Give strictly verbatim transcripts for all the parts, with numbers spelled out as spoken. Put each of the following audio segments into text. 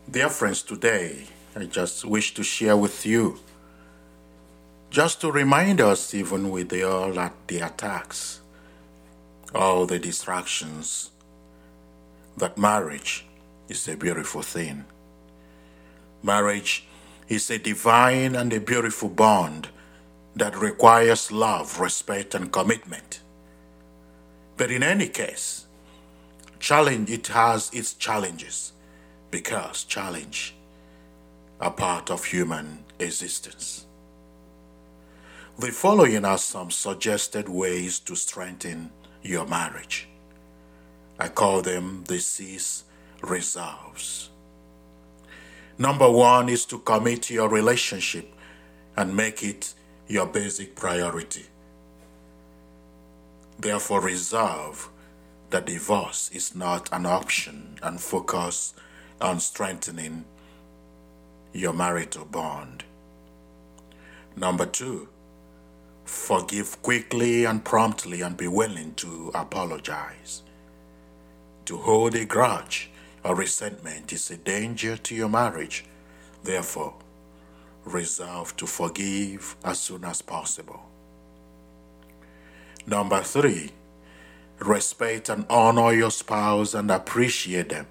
Dear friends, today I just wish to share with you, just to remind us, even with the, all that the attacks, all the distractions, that marriage is a beautiful thing. Marriage is a divine and a beautiful bond that requires love, respect, and commitment. But in any case, challenge it has its challenges, because challenge are part of human existence. The following are some suggested ways to strengthen your marriage. I call them the six resolves. Number one is to commit to your relationship and make it your basic priority. Therefore, resolve that divorce is not an option and focus on strengthening your marital bond. Number two, forgive quickly and promptly and be willing to apologize. To hold a grudge or resentment is a danger to your marriage. Therefore, resolve to forgive as soon as possible. Number three, respect and honor your spouse and appreciate them.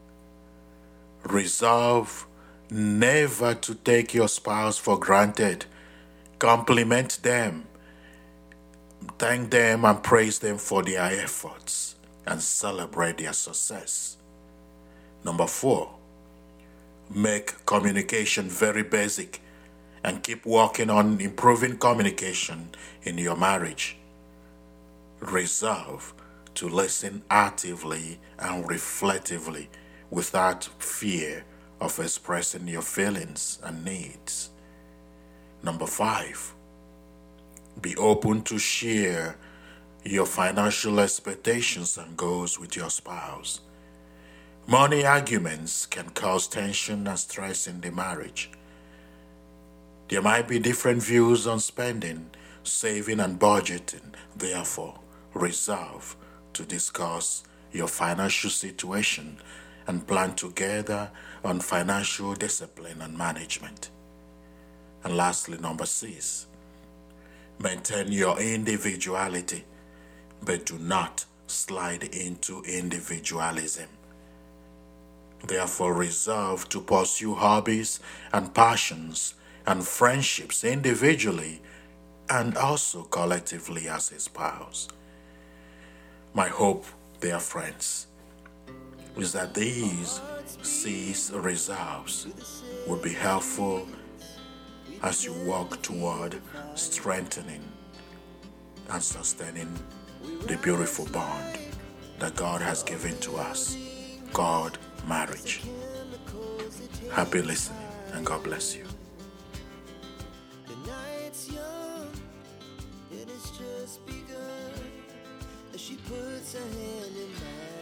Resolve never to take your spouse for granted. Compliment them, thank them and praise them for their efforts and celebrate their success. Number four, make communication very basic and keep working on improving communication in your marriage. Resolve to listen actively and reflectively without fear of expressing your feelings and needs. Number five, be open to share your financial expectations and goals with your spouse. Money arguments can cause tension and stress in the marriage. There might be different views on spending, saving, and budgeting. Therefore, resolve to discuss your financial situation and plan together on financial discipline and management. And lastly, number six, maintain your individuality, but do not slide into individualism. Therefore, resolve to pursue hobbies and passions and friendships individually and also collectively as a spouse. My hope, dear friends, is that these six resolves will be helpful as you walk toward strengthening and sustaining the beautiful bond that God has given to us, called marriage. Happy listening, and God bless you. The night's young, and it's just begun. As she puts her hand in mine.